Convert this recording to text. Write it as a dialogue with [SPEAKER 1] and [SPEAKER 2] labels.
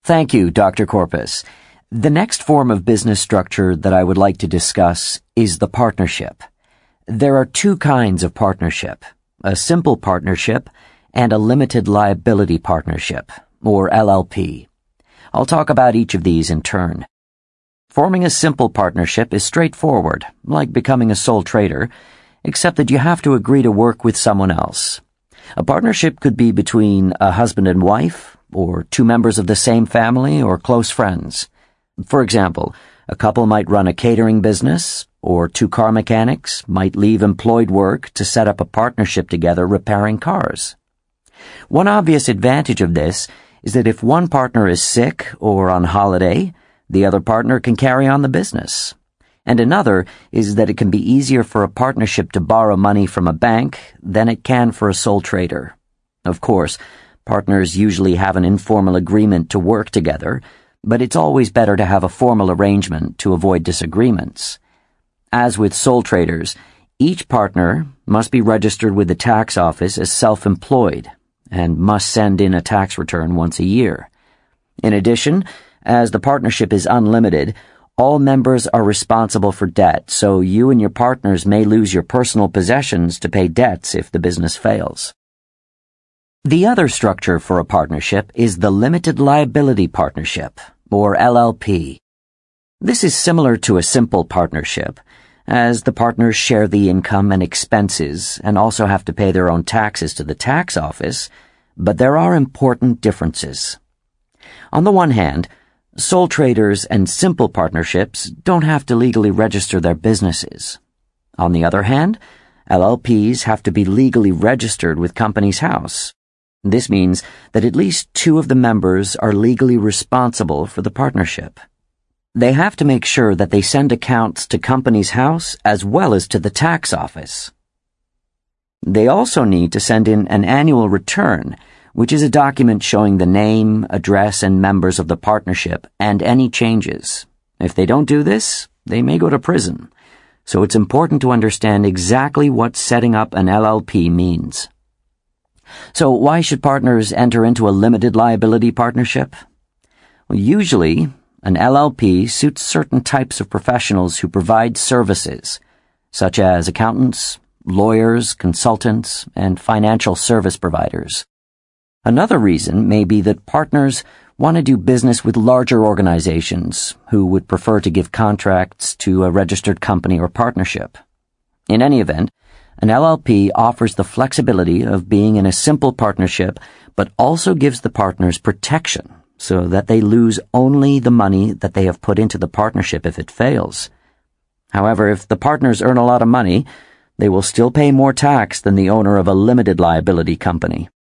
[SPEAKER 1] Thank you, Dr. Corpus. The next form of business structure that I would like to discuss is the partnership. There are two kinds of partnership, a simple partnership and a limited liability partnership, or LLP. I'll talk about each of these in turn. Forming a simple partnership is straightforward, like becoming a sole trader, except that you have to agree to work with someone else. A partnership could be between a husband and wife, or two members of the same family, or close friends. For example, a couple might run a catering business, or two car mechanics might leave employed work to set up a partnership together repairing cars. One obvious advantage of this is that if one partner is sick or on holiday, the other partner can carry on the business. And another is that it can be easier for a partnership to borrow money from a bank than it can for a sole trader. Of course, partners usually have an informal agreement to work together, but it's always better to have a formal arrangement to avoid disagreements. As with sole traders, each partner must be registered with the tax office as self-employed and must send in a tax return once a year. In addition, as the partnership is unlimited, all members are responsible for debt, so you and your partners may lose your personal possessions to pay debts if the business fails. The other structure for a partnership is the limited liability partnership, or LLP. This is similar to a simple partnership, as the partners share the income and expenses and also have to pay their own taxes to the tax office, but there are important differences. On the one hand, sole traders and simple partnerships don't have to legally register their businesses. On the other hand, LLPs have to be legally registered with Companies House. This means that at least two of the members are legally responsible for the partnership. They have to make sure that they send accounts to Companies House as well as to the tax office. They also need to send in an annual return, which is a document showing the name, address, and members of the partnership and any changes. If they don't do this, they may go to prison. So it's important to understand exactly what setting up an LLP means. So why should partners enter into a limited liability partnership? Well, usually, an LLP suits certain types of professionals who provide services, such as accountants, lawyers, consultants, and financial service providers. Another reason may be that partners want to do business with larger organizations who would prefer to give contracts to a registered company or partnership. In any event, an LLP offers the flexibility of being in a simple partnership, but also gives the partners protection so that they lose only the money that they have put into the partnership if it fails. However, if the partners earn a lot of money, they will still pay more tax than the owner of a limited liability company.